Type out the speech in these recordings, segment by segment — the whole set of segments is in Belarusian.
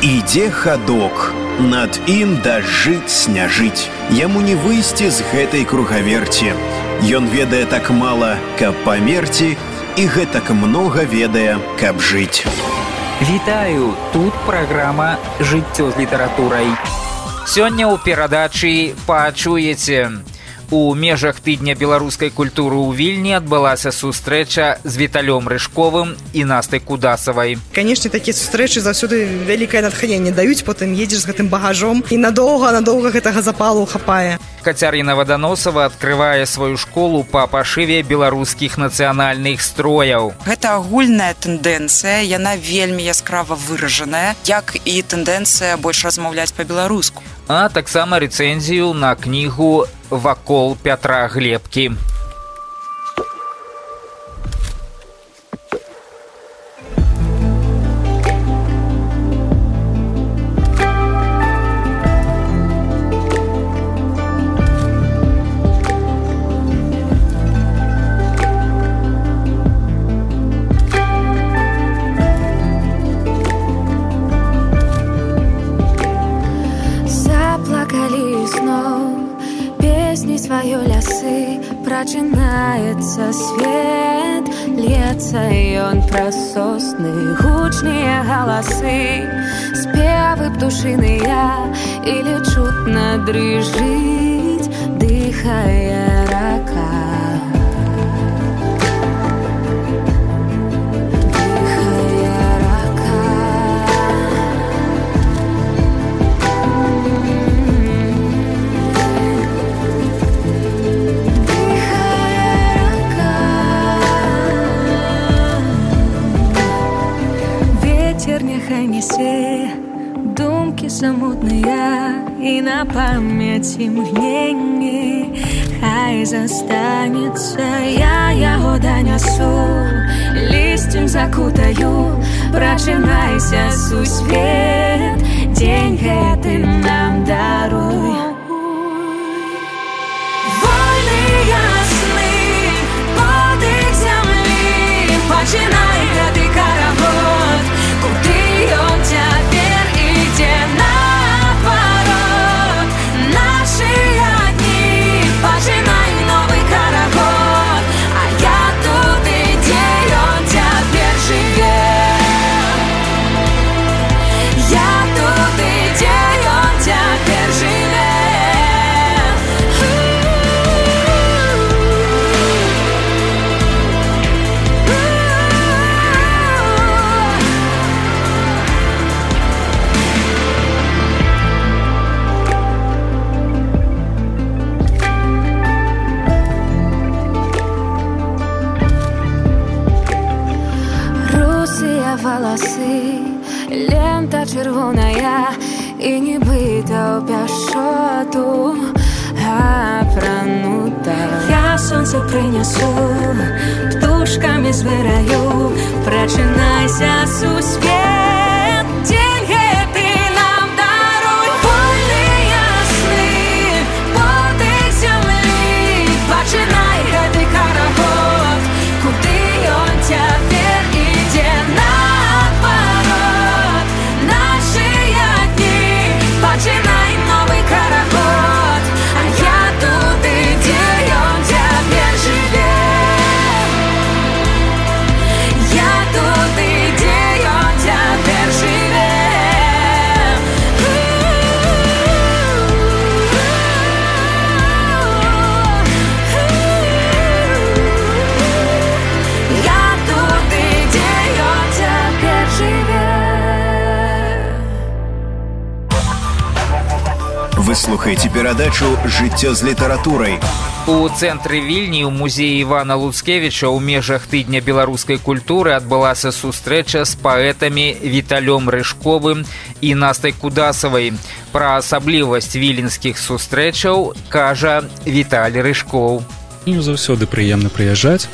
Ідзе хадок, над ім дажджыць сняжыць. Яму не выйсці з гэтай кругаверці. Ён ведае так мала, каб памерці, і гэтак многа ведае, каб жыць. Вітаю, тут праграма «Жыццё з літаратурай». Сёння ў перадачы пачуеце. У межах тыдня беларускай культуры ў Вільні адбылася сустрэча з Віталём Рыжковым і Настай Кудасавай. Канешне, такія сустрэчы заўсёды вялікае натхненне даюць, потым едзеш з гэтым багажом і надоўга гэтага запалу хапае. Кацярына Ваданосава адкрывае сваю школу па пашыве беларускіх нацыянальных строяў. Гэта агульная тэндэнцыя, яна вельмі яскрава выражаная, як і тэндэнцыя больш размаўляць па-беларуску. А таксама рэцэнзію на кнігу «Вакол Пятра Глебкі». Прачынаецца свет, льецца ён праз сосны, гучныя галасы, спевы птушыныя, или чутна дрыжыць, дыхае рака. Думкі самотныя і на памяці мгненні, хай застанецца, я яго данясу, лісцем закутаю, прачынайся, сусвет, дзень гэты нам даруй. Вольныя сны, подых зямлі, пачынай гэты карагод, куды ён цяпер ідзе наперад. Нашыя дні, пачынай новы карагод, а я тут, ідзе ён цяпер жыве. Я тут, ідзе ён цяпер жыве. Валасы, лента чырвоная і нібыта ў пяшчоту апранута. Я сонца прынясу, птушкамі звыраю, прачынайся, сусвет, дзень гэты нам даруй. Вольныя сны, подых зямлі, пачынай гэты карагод, куды ён цяпер ідзе наперад. Нашыя дні, пачынай новы карагод, а я тут, ідзе ён цяпер жыве. Я тут, ідзе ён цяпер жыве. Я тут, ідзе ён цяпер жыве. Вы слухаеце перадачу «Жыццё з літаратурай». У цэнтры Вільні ў музеі Івана Луцкевіча ў межах тыдня беларускай культуры адбылася сустрэча з паэтамі Віталём Рыжковым і Настай Кудасавай. Пра асаблівасць віленскіх сустрэчаў кажа Віталь Рыжкоў. І заўсёды прыемна прыязджаць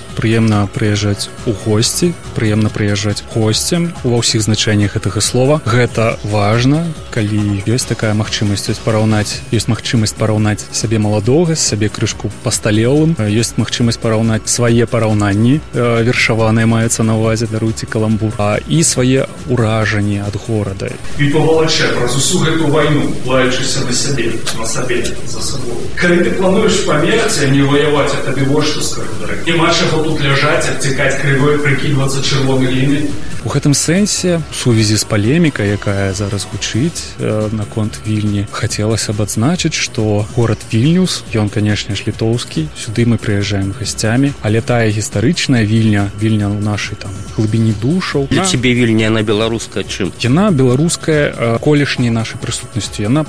у госці, прыемна прыязджаць госцям ува ўсіх значэннях гэтага слова. Гэта важна, калі ёсць такая магчымасць, ёсць магчымасць параўнаць сябе маладога з сябе крышку пасталелым, ёсць магчымасць параўнаць свае параўнанні, вершаваныя маюцца на ўвазе, даруйце каламбур, і свае ўражанні ад горада. І павалачэ праз усю гэту вайну, лаючыся на сабе, за сабой. Калі ты плануеш памерці, а не ваяваць, а табе вот што скажу, дарагі. Няма чаго тут ляжаць, адцікаць крывой, прыкідвацца чырвонай ліній. У гэтым сэнсе, у сувязі з палемікай, якая зараз гучыць наконт Вільні, хацелася б адзначыць, што горад Вільнюс, ён, канешне ж, літоўскі, сюды мы прыязджаем гасцямі, але тая гістарычная Вільня ў нашай там глыбіні душаў. Для цябе Вільня, яна беларуская чым? Яна беларуская колішняй нашай прысутнасцю. Яна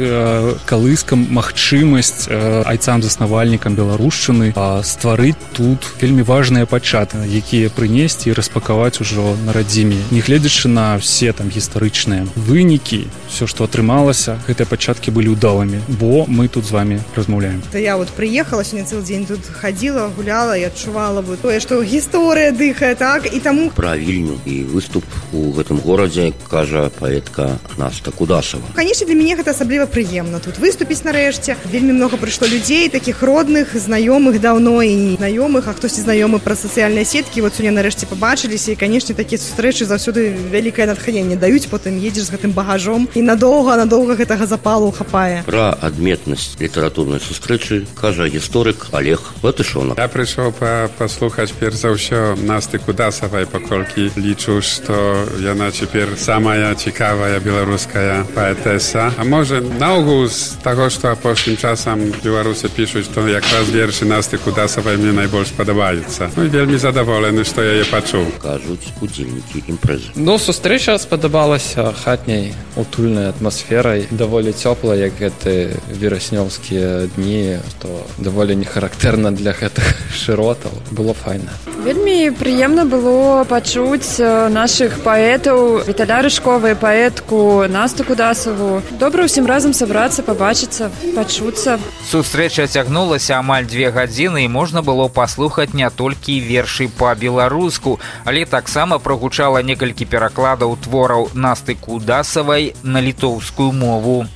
калыскам магчымасць айцам-заснавальнікам беларушчыны стварыць тут вельмі важныя пачаткі, якія прынесці і распакаваць ужо на радзіме. Нягледзячы на все там гістарычныя вынікі, все, што атрымалася, гэтыя пачаткі былі ўдалымі, бо мы тут з вами размаўляем. Я вот приехала сёння цэлы дзень, тут хадзіла, гуляла і адчувала бы тое, што гісторыя дыхае, так, і таму... Пра Вільню і выступ у гэтым горадзе кажа паэтка Наста Кудасава. Канешне, для мяне гэта асабліва прыемна тут выступіць нарэшце. Вельмі многа прыйшло людзей, такіх родных, знаёмых даўно і знаёмых, а хтосьці знаёмы праз сацыяльныя сеткі. Вот сёння нарэшце пабачыліся, і, канешне, такія сустрэчы заўсёды вялікае натхненне даюць, потым едзеш з гэтым багажом і надоўга гэтага запалу хапае. Пра адметнасць літаратурнай сустрэчы кажа гісторык Олег Латышонак. Я прыйшоў паслухаць перш за ўсё Насты Кудасавай, паколькі лічу, што яна цяпер самая цікавая беларуская паэтэса. А можа, наогул з таго, што апошнім часам беларусы пішуць, то якраз вершы Насты Кудасавай мне найбольш падабаюцца. Ну і вельмі задаволены, што я яе пачуў. Кажуць удзельнікі імпрэзы. Ну, сустрэча спадабалася хатняй утульнай атмасферай, даволі цёпла, як гэты вераснёўскія дні, што даволі не характэрна для гэтых шыротаў. Было файна. Вельмі прыемна было пачуць нашых паэтаў, Віталя Рыжкова і паэтку Насту Кудасаву. Добра ўсім разам сабрацца, пабачыцца, пачуцца. Сустрэча цягнулася амаль 2 гадзіны, і можна было паслухаць не толькі вершы па-беларуску, але таксама прагучала некалькі перакладаў твораў Насты Кудасавай на літоўскую мову.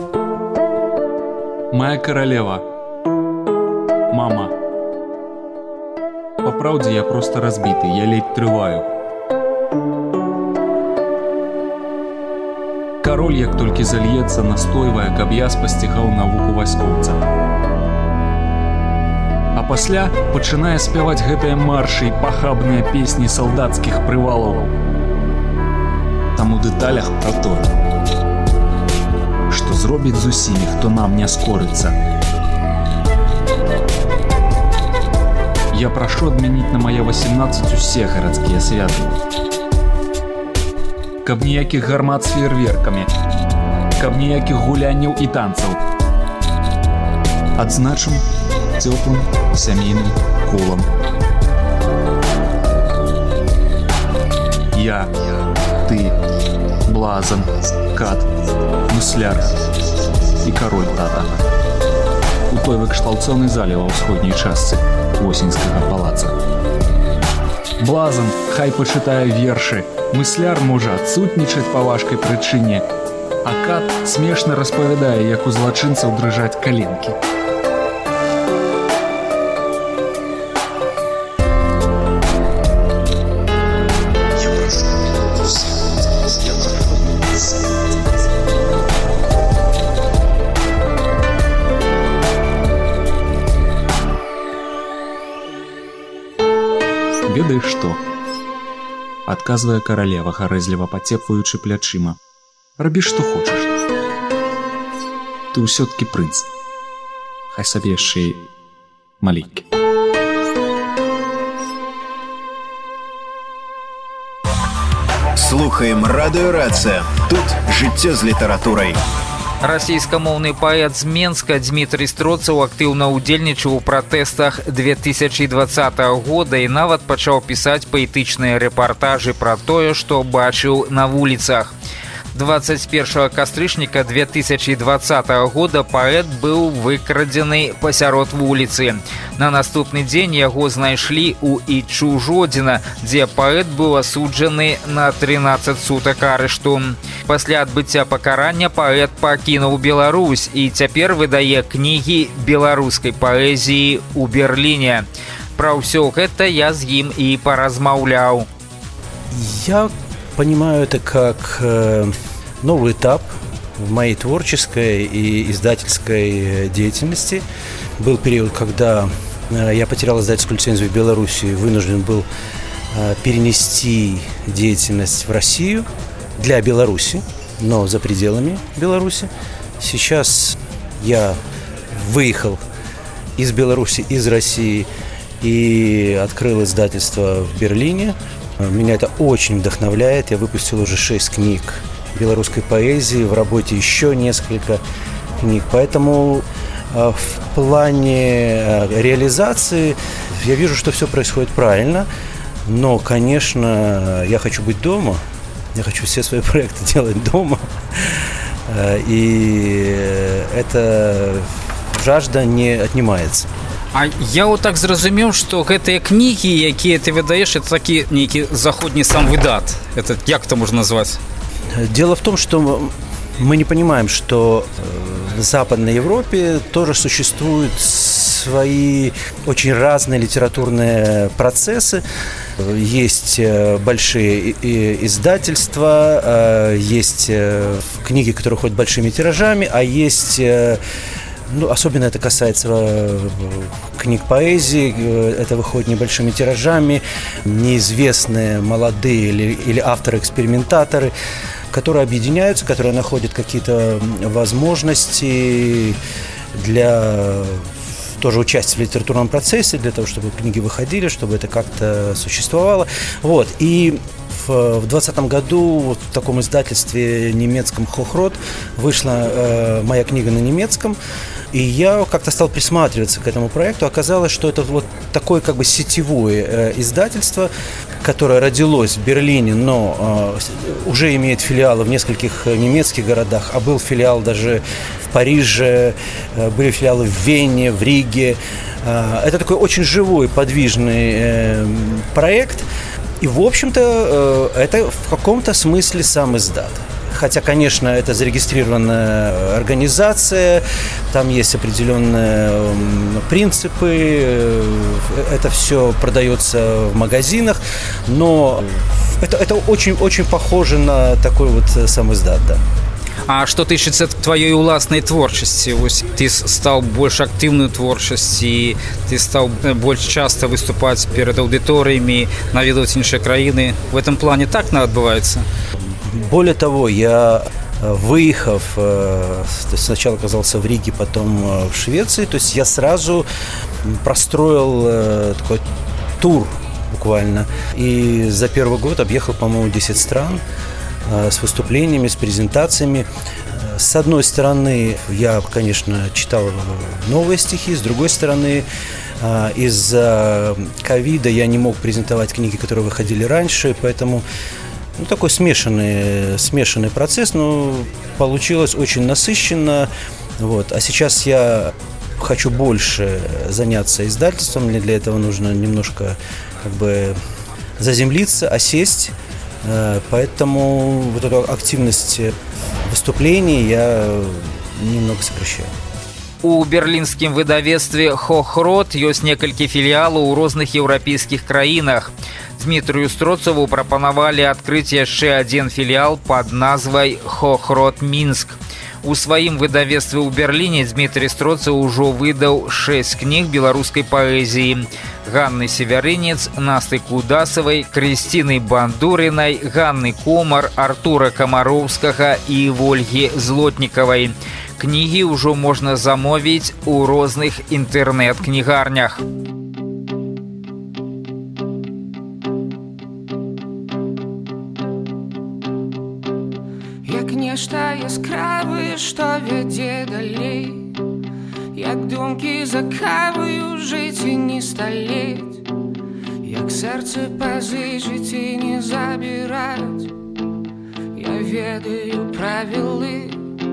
Моя королева. Мама. По правде, я просто разбитый, я ледь трываю. Король, як толькі зальецца, настойвае, каб я спасцігаў навуку вайскоўца. А пасля пачынае спяваць гэтыя маршы і пахабныя песні салдацкіх прывалаў. Там у дэталях пра тое, што зробіць з усімі, хто нам не скорыцца. Я прашу адмяніць на мае 18 усе гарадскія святы. Каб ніякіх гармат з феерверкамі, каб ніякіх гулянняў і танцаў. Адзначым цёплым сямейным колам. Я, ты, блазан, кат, мысляр і кароль тата. У той выкшталцоўнай зале ва ўсходняй частцы Восеньскага палаца. Блазан хай пачытае вершы, мысляр можа адсутнічаць па важкай прычыне, а кат смешна распавядае, як у злачынцаў дрыжаць каленкі. Ведаеш што? Адказвае каралева, гарэзліва пацепваючы плячыма. Рабі, што хочаш. Ты ўсё-ткі прынц. Хай сабе яшчэ і маленькі. Слухаем радыёрацыя. Тут жыццё з літаратурай. Расійскамоўны паэт з Менска Дмітрый Строцаў актыўна ўдзельнічаў у пратэстах 2020 года і нават пачаў пісаць паэтычныя рэпартажы пра тое, што бачыў на вуліцах. 21 кастрычніка 2020 года паэт быў выкрадзены пасярод вуліцы. На наступны дзень яго знайшлі ў Ічужодзіна, дзе паэт быў асуджаны на 13 сутак арышту. Пасля адбыцця пакарання паэт пакінуў Беларусь і цяпер выдае кнігі беларускай паэзіі ў Берліне. Пра ўсё гэта я з ім і паразмаўляў. Я понимаю это как новый этап в моей творческой и издательской деятельности. Был период, когда я потерял издательскую лицензию в Беларуси, вынужден был перенести деятельность в Россию для Беларуси, но за пределами Беларуси. Сейчас я выехал из Беларуси, из России и открыл издательство в Берлине. Меня это очень вдохновляет. Я выпустил уже 6 книг белорусской поэзии, в работе еще несколько книг. Поэтому в плане реализации я вижу, что все происходит правильно. Но, конечно, я хочу быть дома. Я хочу все свои проекты делать дома. И эта жажда не отнимается. А я вот так зразумеў, што гэтыя кнігі, якія ты выдаеш, это такі нейкі заходні сам выдат. Это як это можно назвать? Дело в том, что мы не понимаем, что в Западной Европе тоже существуют свои очень разные литературные процессы. Есть большие издательства, есть книги, которые ходят большими тиражами, а есть... особенно это касается книг поэзии, это выходит небольшими тиражами, неизвестные молодые или авторы-экспериментаторы, которые объединяются, которые находят какие-то возможности для тоже участия в литературном процессе, для того, чтобы книги выходили, чтобы это как-то существовало. Вот. И в 2020 году в таком издательстве немецком «Хохрот» вышла моя книга на немецком, и я как-то стал присматриваться к этому проекту. Оказалось, что это вот такое как бы сетевое издательство, которое родилось в Берлине, но уже имеет филиалы в нескольких немецких городах, а был филиал даже в Париже, были филиалы в Вене, в Риге. Это такой очень живой, подвижный проект. И, в общем-то, это в каком-то смысле сам издат. Хотя, конечно, это зарегистрированная организация, там есть определенные принципы, это все продается в магазинах, но это очень похоже на такой вот сам издат, да. А што тычыцца тваёй уласнай творчасці? Вось ты стаў больш актыўную творчасць і ты стаў больш часта выступаць перад аўдыторыямі, наведваць іншыя краіны. В этом плане так адбываецца? Более того, я выехав, сначала оказался в Риге, потом в Швеции, то есть я сразу простроил такой тур буквально. И за первый год объехал, по-моему, 10 стран с выступлениями, с презентациями. С одной стороны, я, конечно, читал новые стихи, с другой стороны, из-за ковида я не мог презентовать книги, которые выходили раньше, поэтому такой смешанный процесс, но получилось очень насыщенно. Вот. А сейчас я хочу больше заняться издательством, мне для этого нужно немножко как бы заземлиться, осесть. Поэтому вот эту активность выступлений я немного сокращаю. У берлінскім выдавецтве «Хохрот» ёсць некалькі філіялаў у розных еўрапейскіх краінах. Дмітрыю Строцаву прапанавалі адкрыць яшчэ адзін філіял пад назвай «Хохрот Мінск». У сваім выдавецтве ў Берліне Дмітрый Строцаў ужо выдаў 6 кніг беларускай паэзіі. Ганны Севярынец, Насты Кудасавай, Крысціны Бандурынай, Ганны Комар, Артура Камароўскага і Вольгі Злотнікавай. Кнігі ўжо можна замовіць у розных інтэрнэт-кнігарнях. Як нешта яскравае, што вядзе далей, як думкі за каваю жыць і не сталець, як сэрца пазычыць і не забіраць. Я ведаю правілы,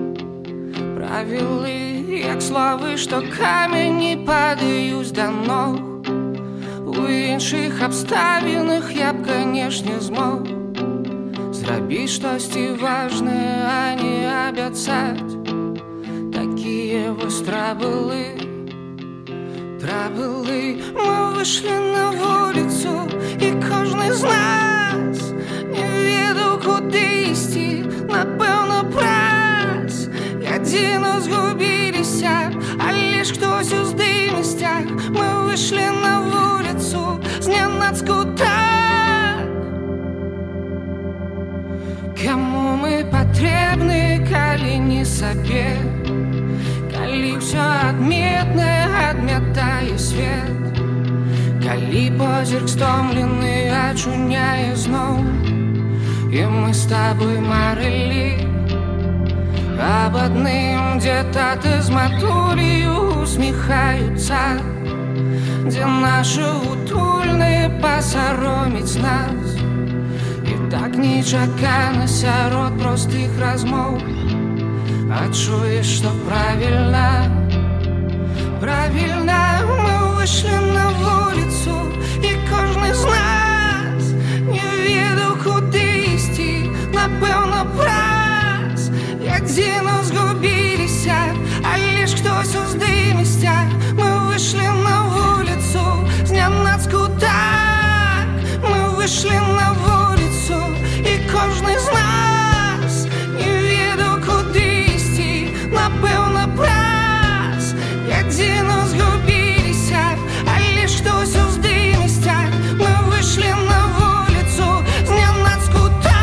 як словы, што камені падаюць да ног. У іншых абставінах я б, канешне, змог зрабіць штосьці важнае, а не абяцаць. Такія вось трабылы. Мы выйшлі на вуліцу, і кожны з нас не ведаў, куды ісці, напэўна, праз. Адзіно згубіліся, але ж хтось уздыме сцяг. Мы выйшлі на вуліцу знянацку так. Каму мы патрэбны, калі не сабе? Калі ўсё адметнае адмятае свет, калі позірк стомлены ачуняе зноў, і мы з табой марылі аб адным, дзе таты з матулею усміхаюцца, дзе нашы утульныя пасароміць нас. І так нечакана сярод простых размоў адчуеш, што правільна, мы выйшлі на вуліцу, і кожны з нас не ведаў, куды ісці, напэўна, праз. Адзіно згубіліся, але ж хтось уздыме сцяг. Мы выйшлі на вуліцу знянацку так. Мы выйшлі на вуліцу, і кожны з нас не ведаў, куды ісці, напэўна, праз. Адзіно згубіліся, але ж хтось уздыме сцяг. Мы выйшлі на вуліцу знянацку так.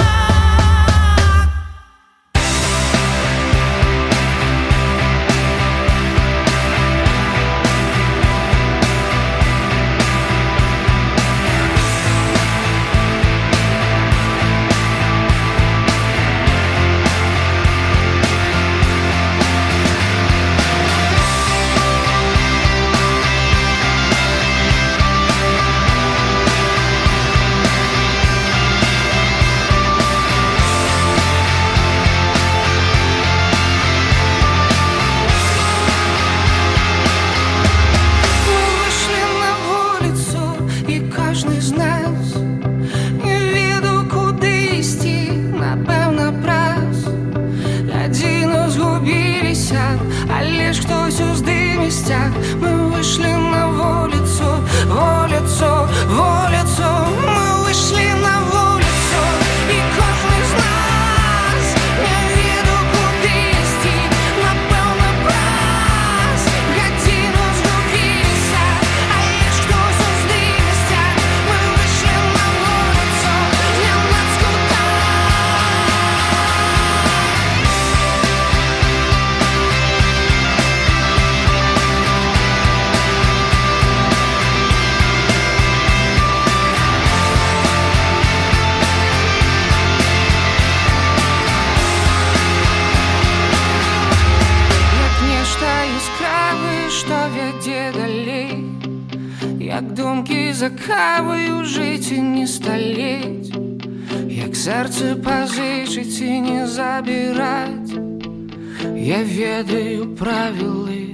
Але ж хтось уздыме сцяг. Мы выйшлі на вуліцу, мы выйшлі на вуліцу, і кожны з нас не ведаў, куды ісці, напэўна, праз. Гадзіну згубіліся, але ж хтось уздыме сцяг. Мы выйшлі на вуліцу знянацку так. Як думкі за кавою жыць і не сталець, як сэрца пазычыць і не забіраць. Я ведаю правілы.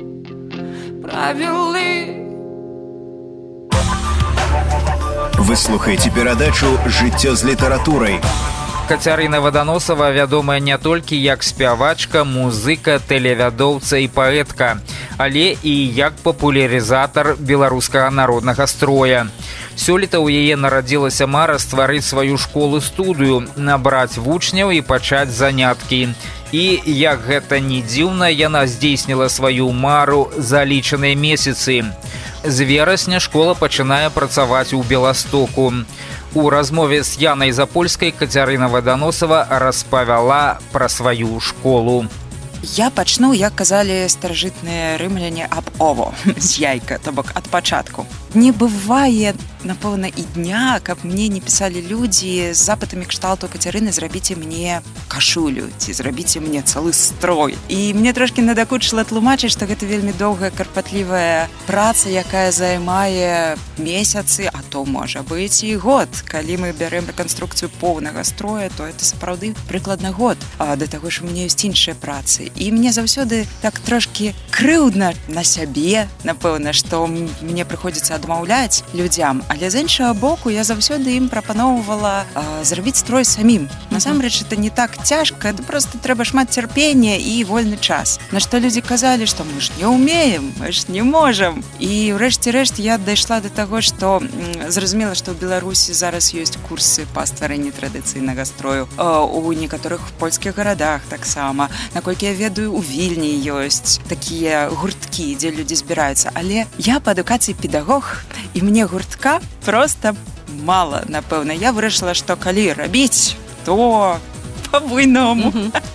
Вы слухаеце перадачу «Жыццё з літаратурай». Кацярына Ваданосава вядомая не толькі як спявачка, музыка, тэлевядоўца і паэтка, але і як папулярызатар беларускага народнага строя. Сёлета ў яе нарадзілася мара стварыць сваю школу-студыю, набраць вучняў і пачаць заняткі. І, як гэта не дзіўна, яна здзейсніла сваю мару за лічаныя месяцы. З верасня школа пачынае працаваць у Беластоку. У размове з Янай Запольскай Кацярына Ваданосава распавяла пра сваю школу. Я пачну, як казалі старажытныя рымляне, аб ово, з яйка, то бок ад пачатку. Не бывае напэўна, і дня, каб мне не пісалі людзі з запытамі кшталту: Кацярына, зрабіце мне кашулю, ці зрабіце мне цэлы строй. І мне трошкі надакучыла тлумачыць, што гэта вельмі доўгая, карпатлівая праца, якая займае месяцы, а то, можа быць, і год. Калі мы бярэм рэканструкцыю поўнага строя, то это сапраўды прыкладна год. А да таго ж у мяне ёсць іншыя працы. І мне заўсёды так трошкі крыўдна на сябе, напэўна, што мне прыходзіцца адмаўляць людзям. Але з іншага боку, я заўсёды ім прапаноўвала зрабіць строй самім. Насамрэч, это не так цяжка, просто трэба шмат цярпення і вольны час. На што людзі казалі, што мы ж не ўмеем, мы ж не можам. І ўрэшце рэшт я дайшла да таго, што зразумела, што ў Беларусі зараз ёсць курсы па стварэнні традыцыйнага строю. У некаторых польскіх гарадах таксама. Наколькі я ведаю, у Вільні ёсць такія гурткі, дзе людзі збіраюцца. Але я па адукацыі педагог, і мне гуртка проста мала, напэўна. Я вырашыла, што калі рабіць, то па-буйному.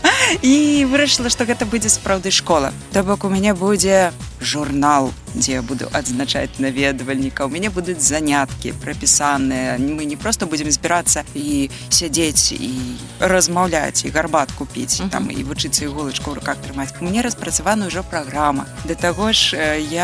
І вырашыла, што гэта будзе сапраўды школа. То бок у мяне будзе журнал, дзе я буду адзначаць наведвальнікаў. У мяне будуць заняткі прапісаныя. Мы не проста будзем збірацца і сядзець і размаўляць, і гарбатку піць, там, і вучыцца іголачку ў руках трымаць. У мяне распрацавана ўжо праграма. Да таго ж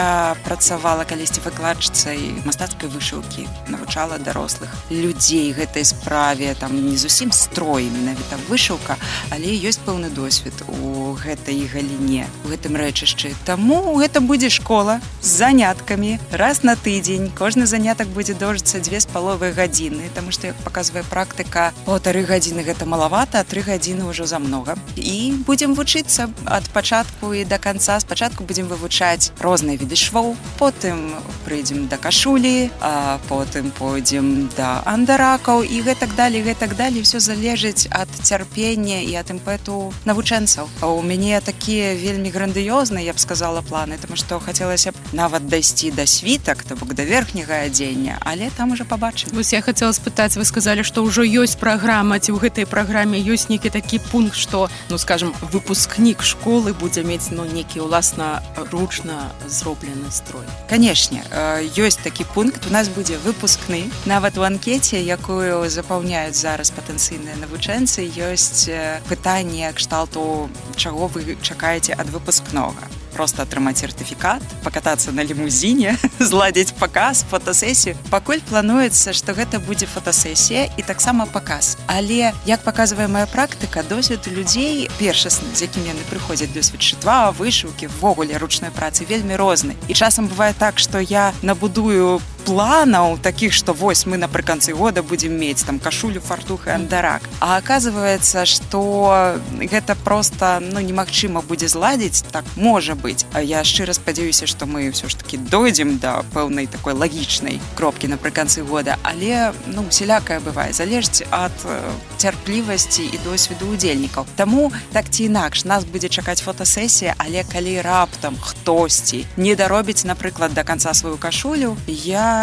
я працавала калісьці выкладчыцай мастацкай вышыўкі, навучала дарослых людзей гэтай справе, там не зусім строй, менавіта вышыўка, але ёсць пэўны досвед у гэтай галіне, у гэтым рэчышчы. Таму гэта будзе школа з заняткамі раз на тыдзень. Кожны занятак будзе доўжыцца 2,5 гадзіны, таму што, як паказвае практыка, 1,5 гадзіны гэта малавата, а 3 гадзіны ўжо замнога. І будзем вучыцца ад пачатку і да канца. Спачатку будзем вывучаць розныя віды швоў, потым прыйдзем да кашулі, а потым пойдзем да андаракаў і гэтак далей, гэтак далей. Всё залежыць ад цярпення і ад імпэту навучэнцаў. А ў мяне такія вельмі грандыёзныя, я б сказала, планы, таму што хацелася б нават дайсці да світак, то бок да верхняга адзення, але там уже пабачым. Вось я хацела спытаць, вы сказалі, што ўжо ёсць праграма, ці ў гэтай праграме ёсць нейкі такі пункт, што, ну скажем, выпускнік школы будзе мець, ну, нейкі уласнаручна зроблены строй. Канешне, ёсць такі пункт, у нас будзе выпускны. Нават у анкеце, якую запаўняюць зараз патэнцыйныя навучэнцы, ёсць пытанне кшталту, чаго вы чакаеце ад выпускнога. Просто атрымаць сертыфікат, пакатацца на лімузіне, зладзіць паказ, фотасесію. Пакуль плануецца, што гэта будзе фотасесія і таксама паказ. Але, як паказвае моя практыка, досвед людзей першасны, з якім яны прыходзяць, досвед шытва, вышыўкі, ввогуле ручной працы вельмі розны. І часам бывае так, што я набудую планаў такіх, што вось мы напрыканцы года будзем мець там кашулю, фартух і андарак. А аказваецца, што гэта проста, ну, немагчыма будзе зладзіць, так можа быць. А я шчыра спадзяюся, што мы ўсё ж такі дойдзем да пэўнай такой лагічнай кропкі напрыканцы года, але, ну, усялякае бывае, залежыць ад цярплівасці і досведу ўдзельнікаў. Таму, так ці інакш, нас будзе чакаць фотасесія, але калі раптам хтосьці не даробіць, напрыклад, да канца сваю кашулю, я,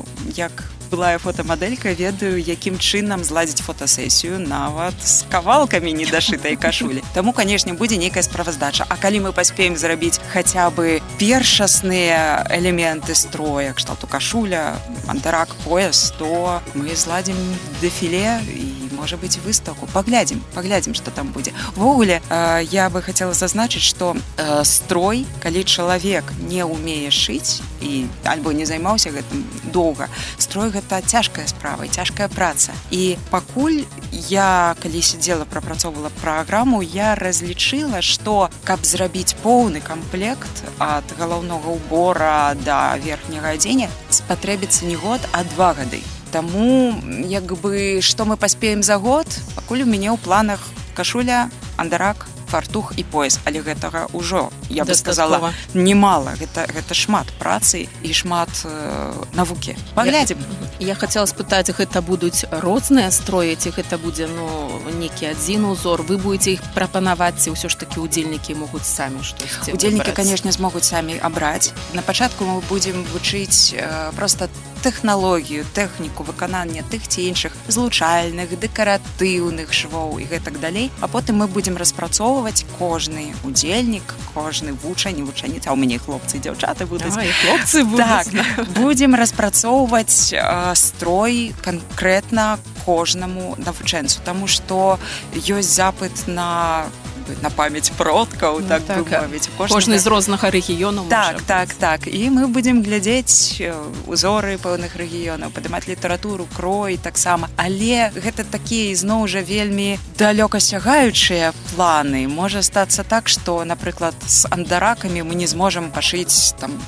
як былая фотамадэлька, ведаю, якім чынам зладзіць фотасесію нават з кавалкамі недашытай кашулі. Таму, канешне, будзе нейкая справаздача. А калі мы паспеем зрабіць хаця бы першасныя элементы строя, кшталту кашуля, андарак, пояс, то мы зладзім дэфіле і, можа быць, выстаўку. Паглядзім, што там будзе. Ввогуле, я бы хацела зазначыць, што строй, калі чалавек не ўмее шыць і альбо не займаўся гэтым доўга, строй гэта цяжкая справа і цяжкая праца. І пакуль я, калі сидзела, прапрацоўвала праграму, я разлічыла, што каб зрабіць поўны камплект ад галаўнога ўбора да верхняга адзення, спатрэбіцца не год, а 2 гады. Таму, як бы, што мы паспеем за год, пакуль у мяне ў планах кашуля, андарак, фартух і пояс, але гэтага ўжо, я бы сказала, немало. Гэта шмат працы і шмат навукі. Паглядзім. Я хацела спытаць, гэта будуць розныя строі, ці гэта будзе, ну, некі адзін узор, вы будете іх прапанаваць, ці ўсё ж такі удзельнікі могуць самі штосьці выбраць? Удзельнікі, канешне, змогуць самі абраць. На пачатку мы будзем вучыць проста тэхналогію, тэхніку выканання тых ці іншых злучальных, дэкаратыўных швоў і гэтак далей. А потым мы будзем распрацоўваць кожны удзельнік, кожны вучань, вучаніца, а ў мяне хлопцы і дзяўчаты будуць. Хлопцы будуць. Так, будзем распрацоўваць строй канкрэтна кожнаму навучэнцу, таму што ёсць запыт на памяць продкаў, так бы мовіць. Кожны з рознага рэгіёну. Так. І мы будзем глядзець узоры пэўных рэгіёнаў, падымаць літаратуру, крой таксама. Але гэта такія, ізноў жа, вельмі далёкасягаючыя планы. Можа стацца так, што, напрыклад, з андаракамі мы не зможам пашыць там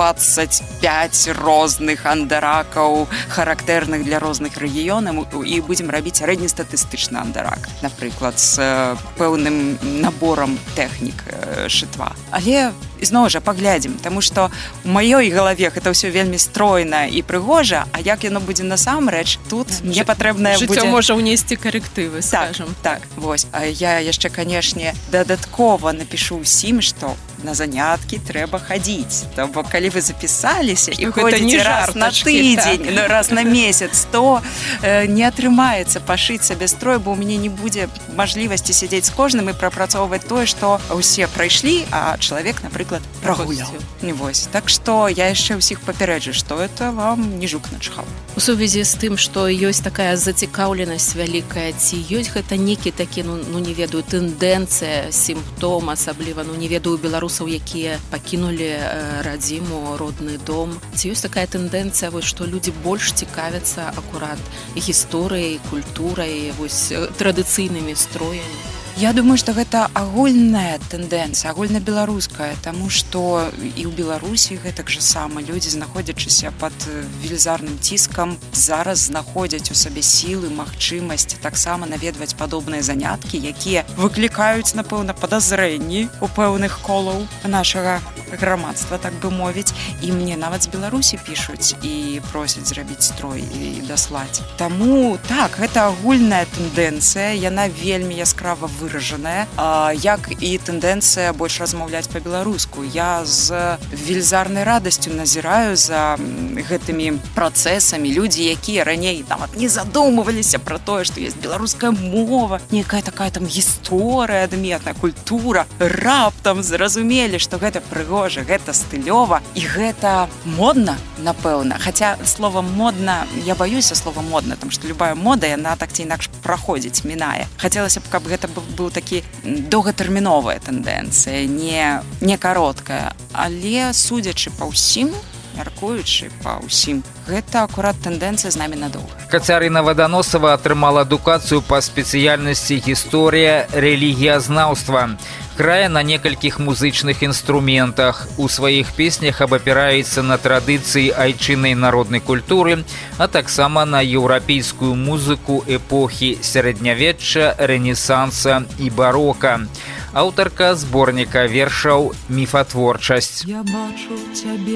25 розных андаракаў, характэрных для розных рэгіёнаў, і будзем рабіць сярэднестатыстычны андарак, напрыклад, з пэўным наборам тэхнік шытва. Але ізноў жа паглядзім, таму што ў маёй галаве гэта ўсё вельмі стройна і прыгожа, а як яно будзе насамрэч, тут мне патрэбнае будзе... Жыццё можа ўнесці карэктывы, скажам. Так, вось. А я яшчэ, канешне, дадаткова напішу ўсім, што на заняткі трэба хадзіць. То бок, калі вы запісаліся і ходзіце раз на тыдзень, раз на месяц, то не атрымаецца пашыць сабе строй, бо ў мяне не будзе мажлівасці сядзець з кожным і прапрацоўваць тое, што ўсе прайшлі, а чалавек, напрыклад, прагуляў. Вось. Так што я яшчэ ўсіх папярэджу, што это вам не жук начхаў. У сувязі з тым, што ёсць такая зацікаўленасць вялікая, ці ёсць гэта некі такі, не ведаю, тэндэнцыя, сімптом, асабліва, не ведаю, беларусаў, якія пакінулі радзіму, родны дом. Ці ёсць такая тэндэнцыя, што людзі больш цікавяцца акурат гісторыяй, культурай, традыцыйнымі строямі? Я думаю, што гэта агульная тэндэнцыя, агульнабеларуская, таму што і ў Беларусі гэтак жа сама людзі, знаходзячыся пад велізарным ціскам, зараз знаходзяць у сабе сілы, магчымасць таксама наведваць падобныя заняткі, якія выклікаюць, напэўна, падазрэнні у пэўных колаў нашага грамадства, так бы мовіць. І мне нават з Беларусі пішуць і просяць зрабіць строй і даслаць. Таму, так, гэта агульная тэндэнцыя, яна вельмі яскрава выражаная, як і тэндэнцыя больш размаўляць па-беларуску. Я з велізарнай радасцю назіраю за гэтымі працэсамі. Людзі, якія раней нават не задумываліся пра тое, што ёсць беларуская мова, некая такая там гісторыя адметная, культура, раптам зразумелі, што гэта прыгожа, гэта стылёва і гэта модна, напэўна. Хаця слова модна, я баюся слова модна, тому што любая мода, яна так ці інакш праходзіць, мінае. Хацелася б, каб гэта быў такі доўгатэрміновая тэндэнцыя, не кароткая, але судзячы па ўсім, мяркуючы па ўсім, гэта акурат тэндэнцыя з намі надоўга. Кацярына Ваданосава атрымала адукацыю па спецыяльнасці гісторыя рэлігіязнаўства. Грае на некалькіх музычных інструментах. У сваіх песнях абапіраецца на традыцыі айчыннай народнай культуры, а таксама на еўрапейскую музыку эпохі сярэднявечча, рэнесанса і барока. Аўтарка зборніка вершаў «Міфатворчасць». Я бачу цябе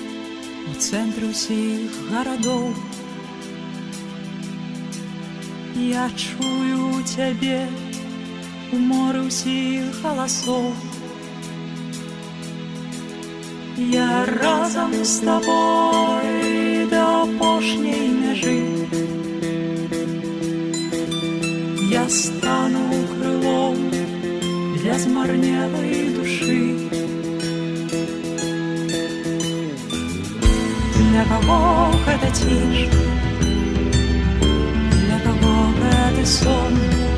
у цэнтры ўсіх гарадоў. Я чую цябе у моры ўсіх галасоў. Я разам з табой да апошняй мяжы. Я стану крылом для змарнелай душы. Для кого гэта ціш? Для кого гэта сон?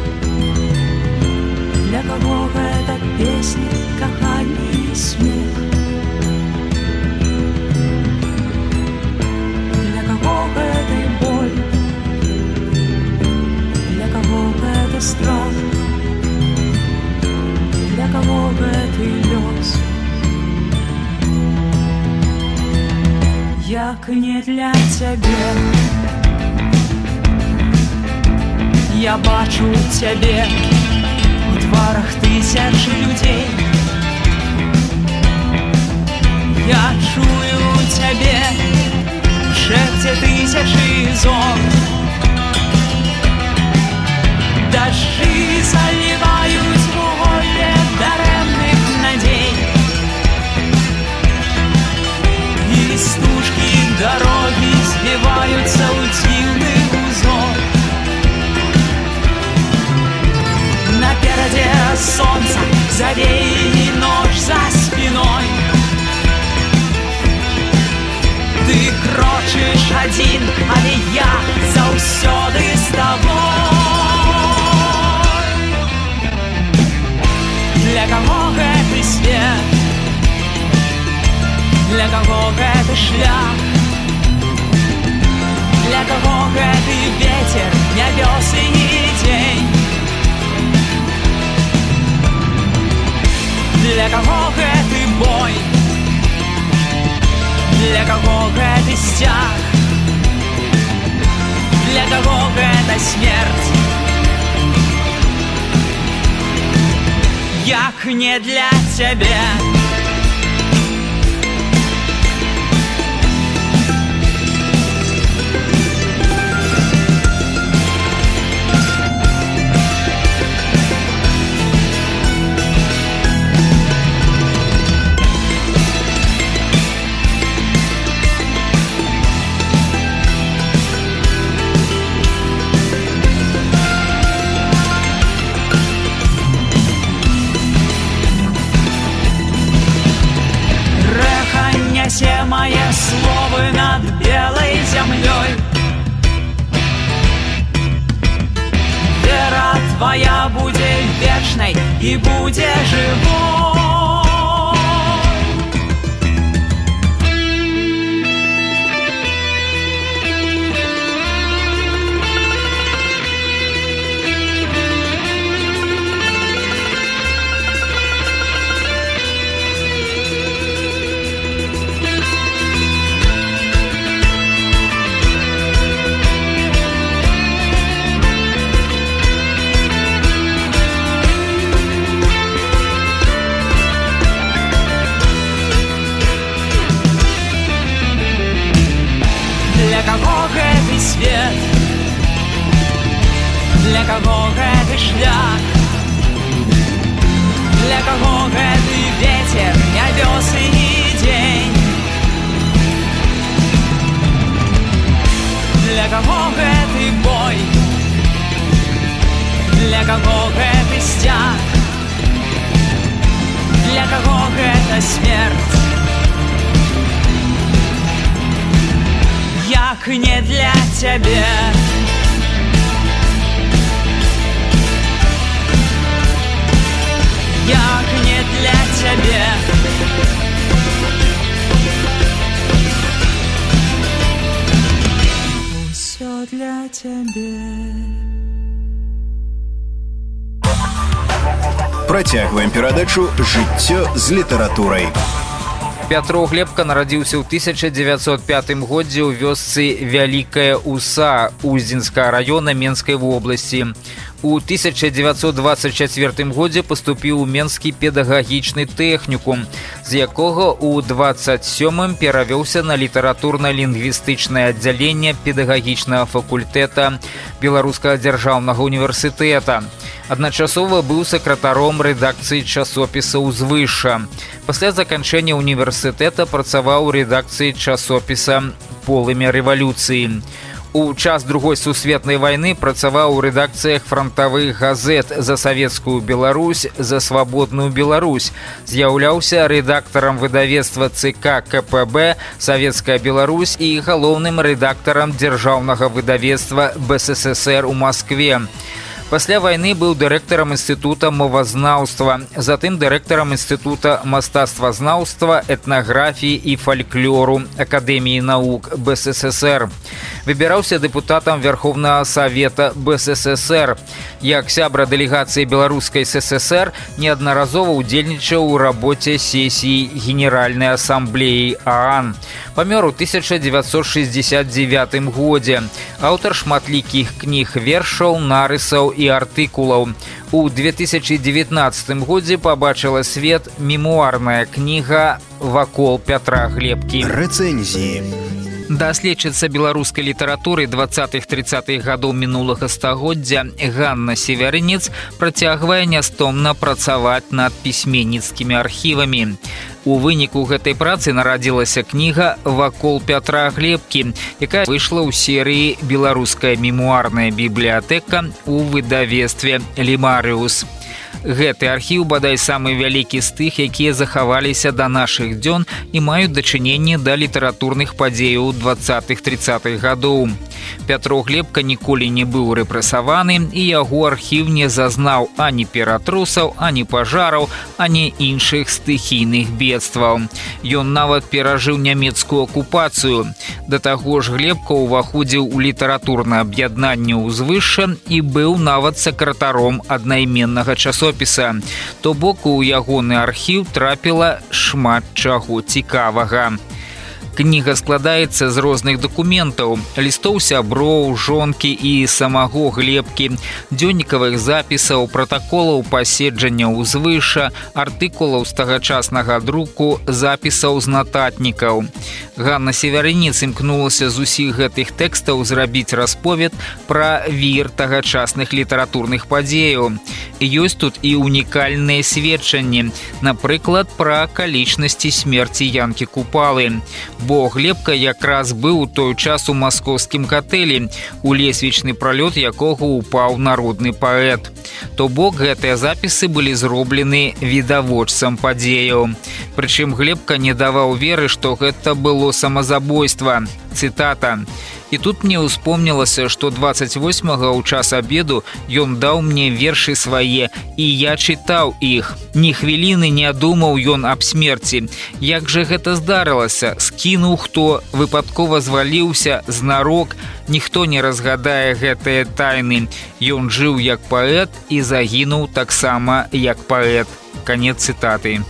Для кого гэта песня, каханне і смех? Для кого гэта і боль? Для кого гэта страх? Для кого гэта і лёс? Як не для цябе. Я бачу цябе у тварах тысячы людзей. Я чую цябе у шэпце тысячы зор. Дажджы заліваюць вуголле дарэмных надзей. І стужкі дарогі зве солнца, завеи и ночь за спиной. Ты крочишь один, але я заўсёды з тобой. Для кого гэты свет? Для кого гэты шлях? Для кого гэты ветер, нябёс і дзень? Для кого гэты бой? Для кого гэты стяг? Для кого гэта смерть? Як не для цябе? Все мои слова над белой землей. Вера твоя будет вечной и будет живой. Для кого гэты свет? Для кого гэты шлях? Для кого гэты ветер, нябёс і дзень? Для кого гэты бой? Для кого гэты стяг? Для кого гэта смерть? Як не для цябе? Як не для цябе? Усё для цябе. Працягваем перадачу «Жыццё з літаратурай». Пятро Глебка нарадзіўся ў 1905 годзе ў вёсцы Вялікая Уса Уздзенскага района Менскай вобласці. У 1924 годзе паступіў у Менскі педагагічны тэхнікум, з якога ў 27-м перавёўся на літаратурна-лінгвістычнае аддзяленне педагагічнага факультэта Беларускага дзяржаўнага універсітэта. Адначасова быў сакратаром рэдакцыі часопіса «Узвышша». Пасля заканчэння універсітэта працаваў у рэдакцыі часопіса «Полымя рэвалюцыі». У час Другой сусветнай вайны працаваў у рэдакцыях фронтавых газет «За савецкую Беларусь», «За свабодную Беларусь». З'яўляўся рэдактарам выдавецтва ЦК КПБ «Савецкая Беларусь» і галоўным рэдактарам дзяржаўнага выдавецтва БССР у Маскве. Пасля вайны быў дырэктарам інстытута мовазнаўства, затым дырэктарам інстытута мастацтвазнаўства, этнаграфіі і фальклору Акадэміі навук БССР. Выбіраўся дэпутатам Верховнага Савета БССР. Як сябра дэлегацыі Беларускай ССР неаднаразова ўдзельнічаў у рабоце сесіі Генеральнай асамблеі ААН. Памёр у 1969 годзе. Аўтар шматлікіх кніг вершаў, нарысаў і артыкулаў. У 2019 годзе пабачыла свет мемуарная кніга «Вакол Пятра Глебкі». Рэцэнзіі. Даследчыца беларускай літаратуры 20-30-х гадоў мінулага стагоддзя Ганна Севярынец працягвае нястомна працаваць над пісьменніцкімі архівамі. У выніку гэтай працы нарадзілася кніга «Вакол Пятра Глебкі», якая выйшла ў серыі «Беларуская мемуарная бібліятэка» у выдавецтве «Лімарыус». Гэты архіў бадай самы вялікі з тых, якія захаваліся да нашых дзён і маюць дачыненне да літаратурных падзеяў 20-30-х гадоў. Пятро Глебка ніколі не быў рэпрэсаваны, і яго архіў не зазнаў ані ператрусаў, ані пажараў, ані іншых стыхійных бедстваў. Ён нават перажыў нямецкую акупацыю. Да таго ж Глебка ўваходзіў у літаратурнае аб'яднанне «Узвышша» і быў нават сакратаром аднайменнага часопіса. То бок у ягоны архіў трапіла шмат чаго цікавага. Кніга складаецца з розных дакументаў, лістоў сяброў, жонкі і самого Глебкі, дзённікавых запісаў, пратаколаў паседжання ўзвышша, артыкулаў з тагачаснага друку, запісаў з нататнікаў. Ганна Севярынец імкнулася з усіх гэтых тэкстаў зрабіць расповед пра вір тагачасных літаратурных падзеяў. Ёсць тут і унікальныя сведчанні, напрыклад, пра акалічнасці смерці Янкі Купалы. Бо Глебка якраз быў у той час у маскоўскім катэлі, у лесвічны пралёт якога упаў народны паэт. То бок гэтыя запісы былі зроблены відавочцам падзеяў. Прычым Глебка не даваў веры, што гэта было самазабойства. Цытата. І тут мне ўспомнілася, што 28-го ў час абеду ён даў мне вершы свае, і я чытаў іх. Ні хвіліны не думаў ён аб смерці. Як жа гэта здарылася? Скінуў хто, выпадкова зваліўся, знарок. Ніхто не разгадае гэтыя тайны. Ён жыў як паэт і загінуў таксама як паэт. Канец цытаты.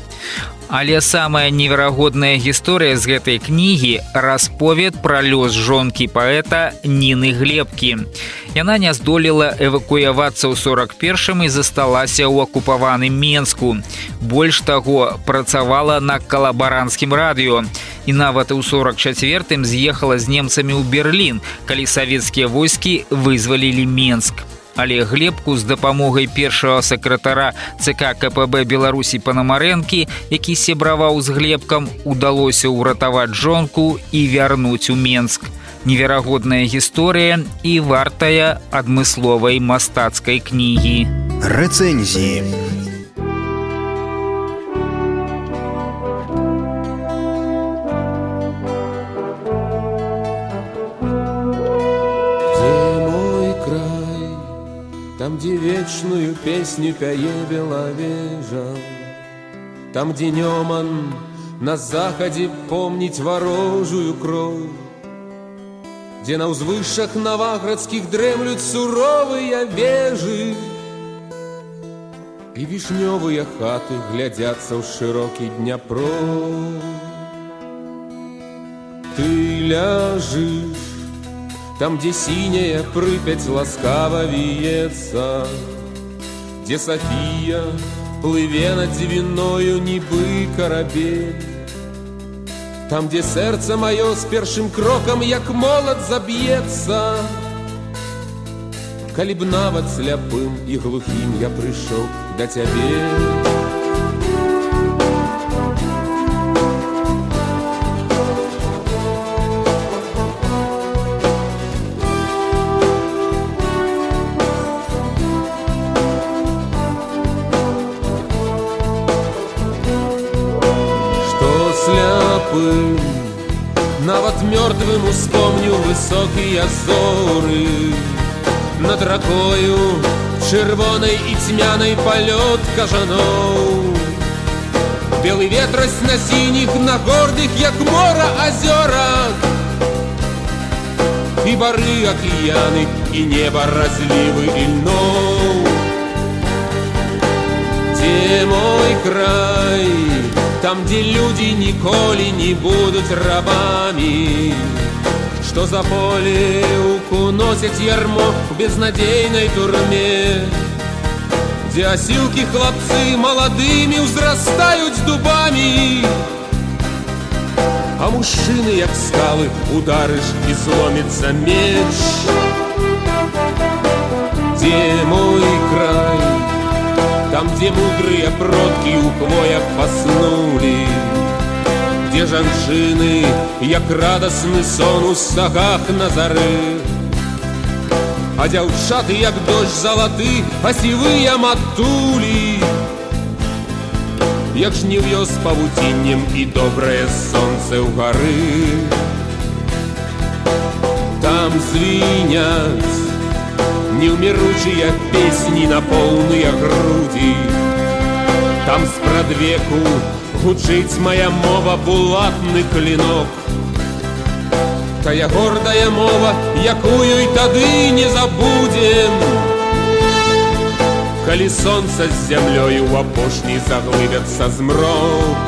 Але самая неверагодная гісторыя з гэтай кнігі – расповед пра лёс жонкі паэта Ніны Глебкі. Яна не здолела эвакуявацца ў 41-м і засталася ў акупаваным Менску. Больш таго, працавала на калабаранцкім радыё. І нават у 44-м з'ехала з немцамі ў Берлін, калі савецкія войскі вызвалілі Менск. Але Глебку з дапамогай першага сакратара ЦК КПБ Беларусі Панамарэнкі, які сябраваў з Глебкам, удалося ўратаваць жонку і вярнуць у Менск. Неверагодная гісторыя і вартая адмысловай мастацкай кнігі. Рэцэнзіі. Там, где вечную песню пяе Белавежа, там, где Неман на заходе помнить ворожую кровь, где на узвышшах новоградских дремлют суровые вежи, и вишневые хаты глядятся в широкий Дняпров. Ты ляжешь там, где синяя Припять ласкаво виется, где София, плыве над Двиною, нібы корабель, там, где сердце мое с першим кроком, як молот, забьется, калі б нават сляпым и глухим я пришел до тебе. Нават мертвым успомню высокие зоры, над ракою червоной и тьмяной полет кажанов, белый ветрость на синих, на гордых, як мора, озерах, и бары океаны, и небо разливы и льнов. Где мой край? Там, где люди николи не будут рабами, что за поле уносят ярмо в безнадейной турме, где осилки хлопцы молодыми взрастают с дубами, а мужчины, як скалы, ударишь и сломится меч. Где мой край? Там, где мудрые продки у хвоях поснули, где жанчыны, як радостный сон у сагах на зары, а дзяўчаты, як дождь золоты, а сивые матули, як жнів'ё з павуціннем і добрае сонце ў гары. Там звіняць неўміручыя песні на поўныя грудзі. Там спрадвеку гучыць мая мова, булатны клінок. Тая гордая мова, якую і тады не забудзем, калі сонца з зямлёю ў апошні заглыбяцца змрок.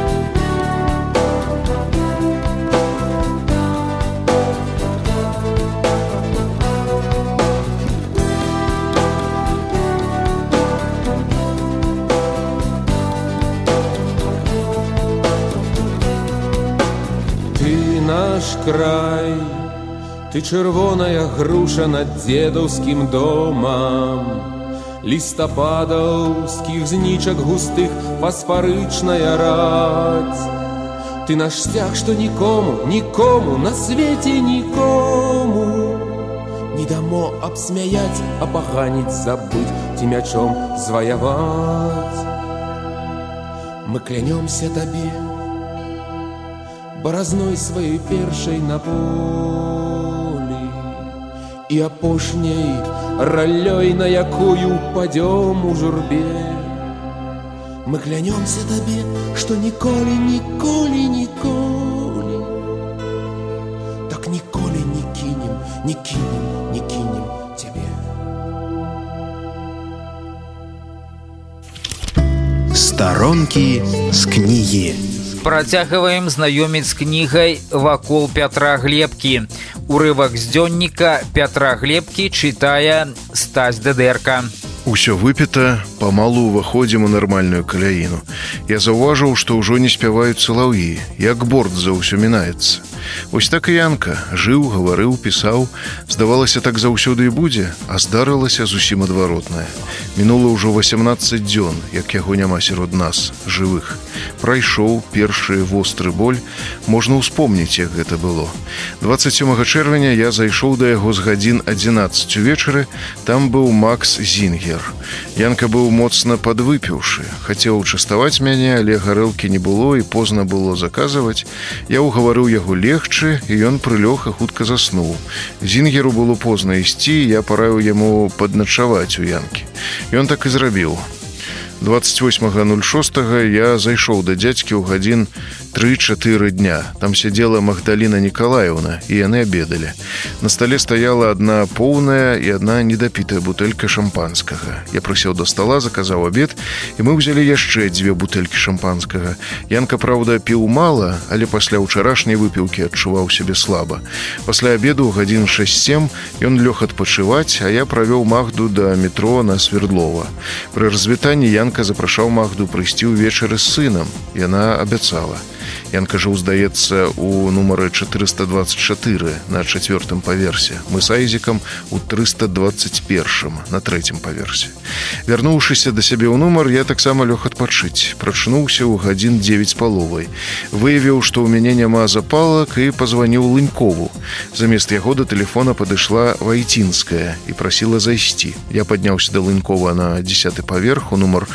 Край, ты чырвоная груша над дзедаўскім домам, лістападаўскіх знічак густых фасфарычная раць. Ты наш сцяг, што нікому, нікому, на свеце нікому не дамо абсмяяць, апаганіць, забыць ці мячом зваяваць. Мы клянёмся табе баразной сваёй першай на полі і апошняй раллёй, на якую упадём у журбе. Мы клянёмся табе, што ніколі, ніколі, ніколі, так ніколі не кінем, не кінем, не кінем цябе. Старонкі з кнігі. Працягваем знаёміць з кнігай «Вакол Пятра Глебкі». Урывак з дзённіка Пятра Глебкі чытае Стась Дэдэрка. Усё выпіта, памалу ўваходзім у нармальную каляіну. Я заўважыў, што ўжо не спяваюць салаўі, як борт за ўсё мінаецца. Вось так і Янка жыў, гаварыў, пісаў. Здавалася, так заўсёды і будзе, а здарылася зусім адваротнае. Мінула ўжо 18 дзён, як яго няма сярод нас, жывых. Прайшоў першы востры боль, можна ўспомніць, як гэта было. 27 чэрвеня я зайшоў да яго з гадзін 11 увечары, там быў Макс Зінгер. Янка быў моцна падвыпіўшы, хацеў частаваць мяне, але гарэлкі не было і позна было заказваць. Я ўгаварыў яго легчы, і ён прылёг і хутка заснуў. Зінгеру было позна ісці, я параіў яму падначаваць у Янкі. Ён так і зрабіў. 28.06 я зайшоў да дзядзькі ў гадзін 3-4 дня. Там сядзела Магдаліна Нікалаевна, і яны абедалі. На стале стаяла адна поўная і адна недапітая бутэлька шампанскага. Я прысеў да стала, заказаў абед, і мы ўзялі яшчэ 2 бутэлькі шампанскага. Янка, праўда, піў мала, але пасля ўчарашняй выпіўкі адчуваў сябе слаба. Пасля абеду гадзін 6-7 ён лёг адпачываць, а я правёў Магду да метро на Свердлова. Пры развітанні Янка запрашаў Магду прыйсці ўвечары з сынам. Яна абяцала. Янка жыў, здаецца, у нумары 424 на 4-м паверсе. Мы з Айзікам у 321 на 3-м паверсе. Вярнуўшыся да сябе ў нумар, я таксама лёг адпачыць. Прачнуўся ў гадзін 9:30. Выявіў, што ў мяне няма запалак, і пазваніў Лынькову. Замест яго да тэлефона падышла Вайцінская і прасіла зайсці. Я падняўся да Лынькова на 10-й паверх, у нумар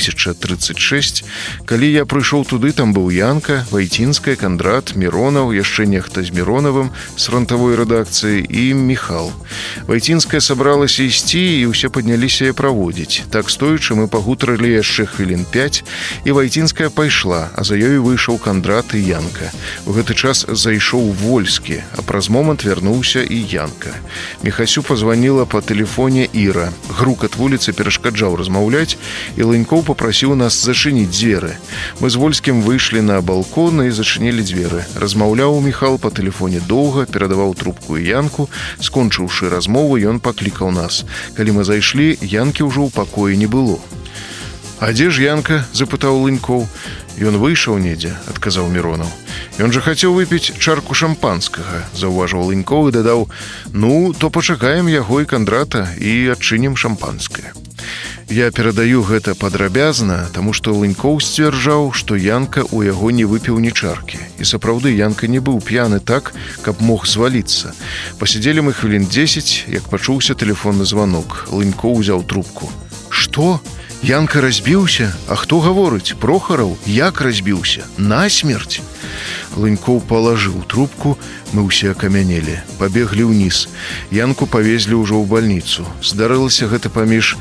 1036. Калі я прыйшоў туды, там быў Янка, Вайцінская, Кандрат, Міронаў, яшчэ нехта з Міронавым з фронтавой рэдакцыі і Міхал. Вайцінская сабралася ісці, і ўсе падняліся яе праводзіць. Так стоючы мы пагутарылі яшчэ хвілін 5, і Вайцінская пайшла, а за ёю выйшаў Кандрат і Янка. У гэты час зайшоў Вольскі, а праз момант вярнуўся і Янка. Міхасю пазваніла па тэлефоне Іра. Грукат вуліцы перашкаджаў размаўляць, і Лынькоў папрасіў нас зачыніць дзверы. Мы з Вольскім выйшлі на балкон і зачынілі дзверы. Размаўляў Міхал па тэлефоне доўга, перадаваў трубку і Янку. Скончыўшы размову, ён паклікаў нас. Калі мы зайшлі, Янкі ўжо ў пакоі не было. «А дзе ж Янка?» – запытаў Лынькоў. «Ён выйшаў недзе», – адказаў Міронаў. «Ён жа хацеў выпіць чарку шампанскага», – заўважыў Лынькоў і дадаў: «Ну, то пачакаем яго і Кандрата і адчынім шампанскае». Я перадаю гэта падрабязна, таму што Лынькоў сцвярджаў, што Янка ў яго не выпіў ні чаркі. І сапраўды, Янка не быў п'яны так, каб мог зваліцца. Пасядзелі мы хвілін 10, як пачуўся тэлефонны званок. Лынькоў узяў трубку. «Што? Янка разбіўся, а хто гаворыць? Прохараў, як разбіўся? Насмерць? Лынькоў палажыў трубку, мы ўсе акамянелі, пабеглі ўніз. Янку павезлі ўжо ў бальніцу. Здарылася гэта паміж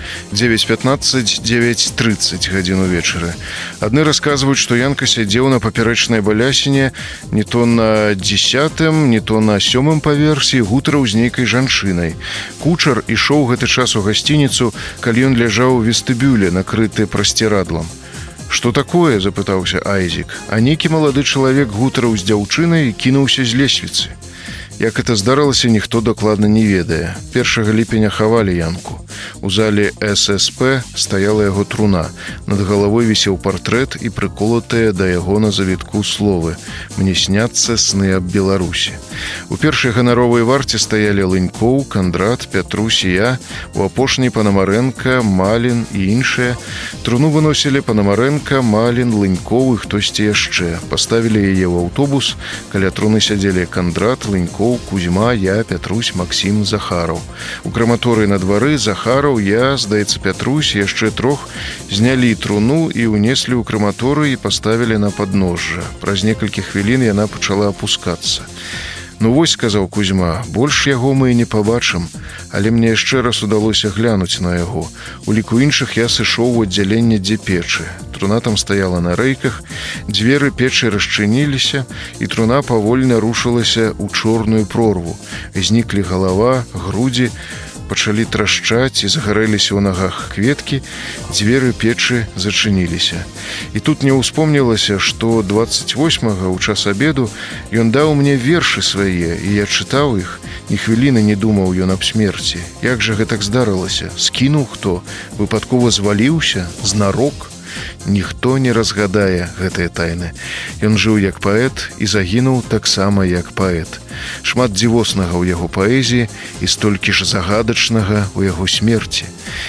9:15-9:30 гадзін увечары. Адны расказваюць, што Янка сядзеў на папярэчнай балясіне не то на 10-м, не то на 7-м паверсе, гутараў з нейкай жанчынай. Кучар ішоў гэты час у гасцініцу, калі ён ляжаў у вестыбюле, накрыты прасцірадлам. «Што такое?» – запытаўся Айзік. А нейкі малады чалавек гутараў з дзяўчынай і кінуўся з лесвіцы. Як это здарылася, ніхто дакладна не ведае. 1 ліпеня хавалі Янку. У зале ССП стаяла яго труна. Над галавой вісеў партрэт і прыколатыя да яго на завітку словы «Мне сняцца сны аб Беларусі». У першай ганаровай варце стаялі Лынькоў, Кандрат, Пятрусь і я, у апошняй Панамарэнка, Малін і іншыя. Труну выносілі Панамарэнка, Малін, Лынькоў і хтосьці яшчэ. Паставілі яе ў аўтобус, каля труны сядзелі Кандрат, Лынькоў, Кузьма, я, Пятрусь, Максим, Захараў. У краматорыі на двары Захараў, я, здаецца, Пятрусь, яшчэ трох знялі труну і ўнеслі ў краматорыі і паставілі на падножжа. Праз некалькі хвілін яна пачала апускацца. «Ну вось», – сказаў Кузьма, – «больш яго мы і не пабачым, але мне яшчэ раз удалося глянуць на яго. У ліку іншых я сышоў у аддзяленне, дзе печы. Труна там стаяла на рэйках, дзверы печы расчыніліся, і труна павольна рушылася ў чорную прорву. Зніклі галава, грудзі, пачалі трашчаць і загарэліся ў нагах кветкі, дзверы печы зачыніліся. І тут не ўспомнілася, што 28-го ў час абеду ён даў мне вершы свае, і я чытаў іх, ні хвіліны не думаў ён аб смерці. Як жа гэтак здарылася? Скінуў хто? Выпадкова зваліўся? Знарок? Ніхто не разгадае гэтыя тайны. Ён жыў як паэт і загінуў таксама як паэт. Шмат дзівоснага ў яго паэзіі і столькі ж загадачнага ў яго смерці.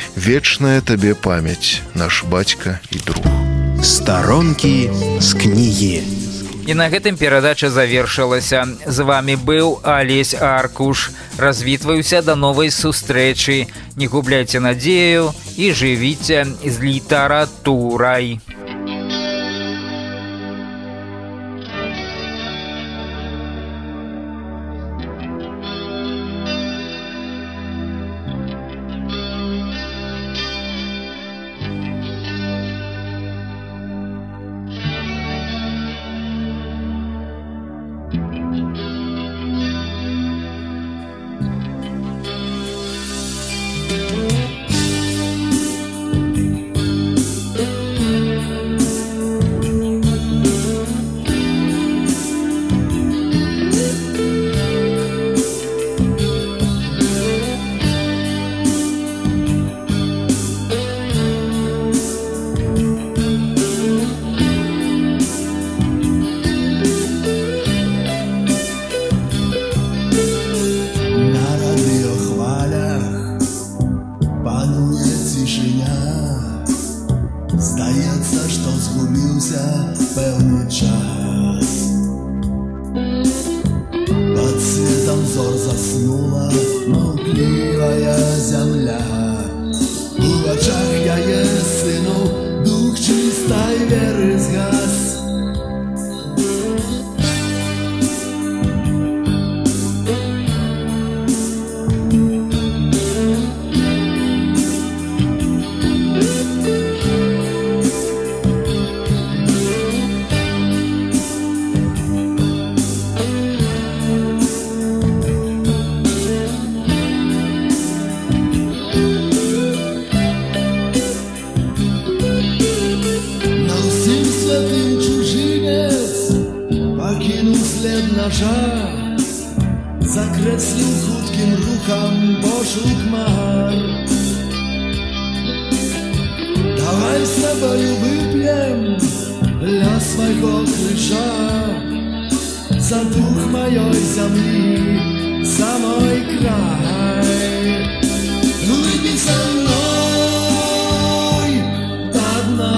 Вечная табе памяць, наш бацька і друг. Старонкі з кнігі. І на гэтым перадача завершылася. З вами быў Алесь Аркуш. Развітваюся да новай сустрэчы. Не губляйце надзею і жывіце з літаратурай. Zakreślił krótkim ruchem poszuk mar. Dawaj sobie wypiem dla swego krysza, za duch mojej ziemi, za mój kraj. Wypij ze mną do dna,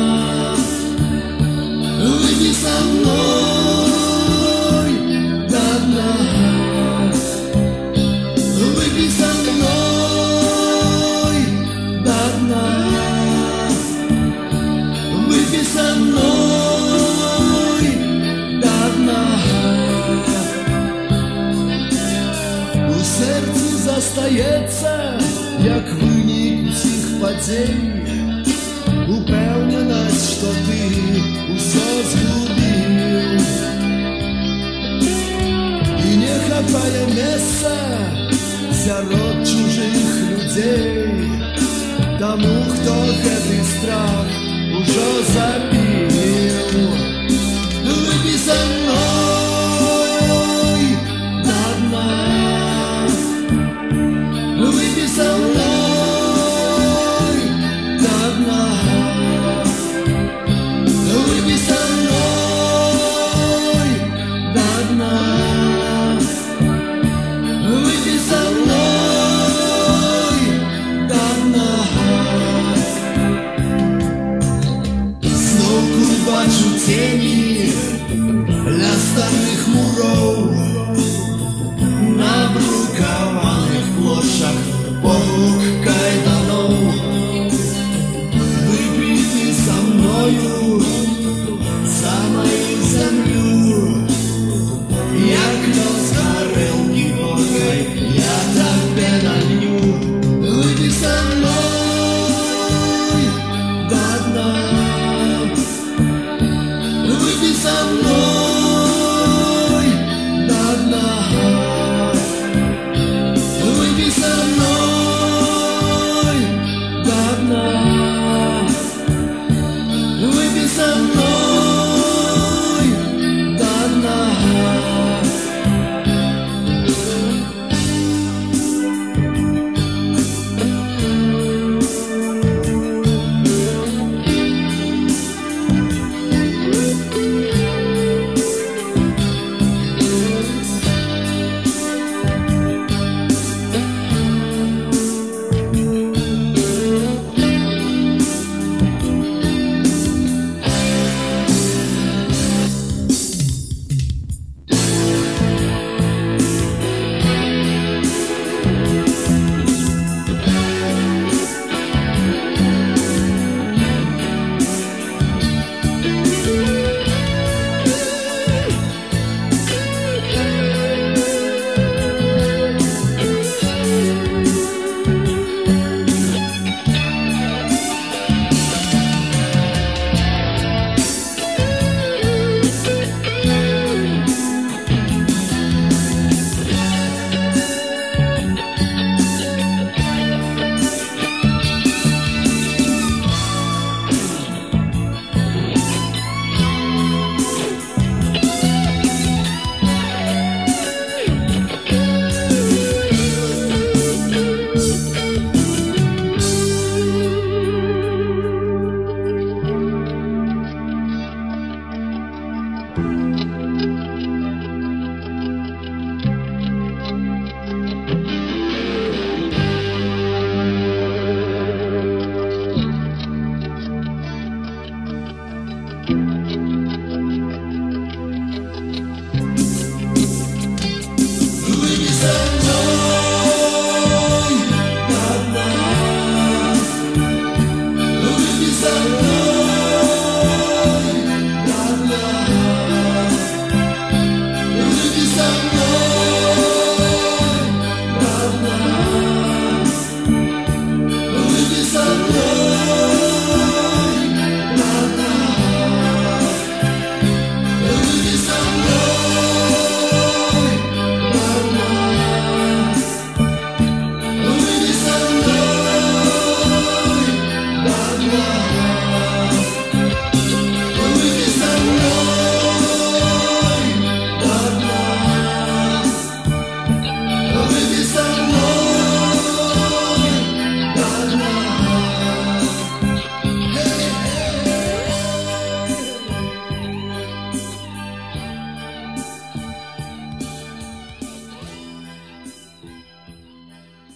wypij ze mną. Wypij ze mną do dna. застаецца, як вынік усіх падзей, упэўненасць, што ты усё згубіў. І не хапае месца сярод чужых людзей, таму, хто гэты страх ужо забіў. Выпі са мной да дна, выпі са мной да дна, выпі са мной да дна, выпі са мной да дна. Зноўку бачу цень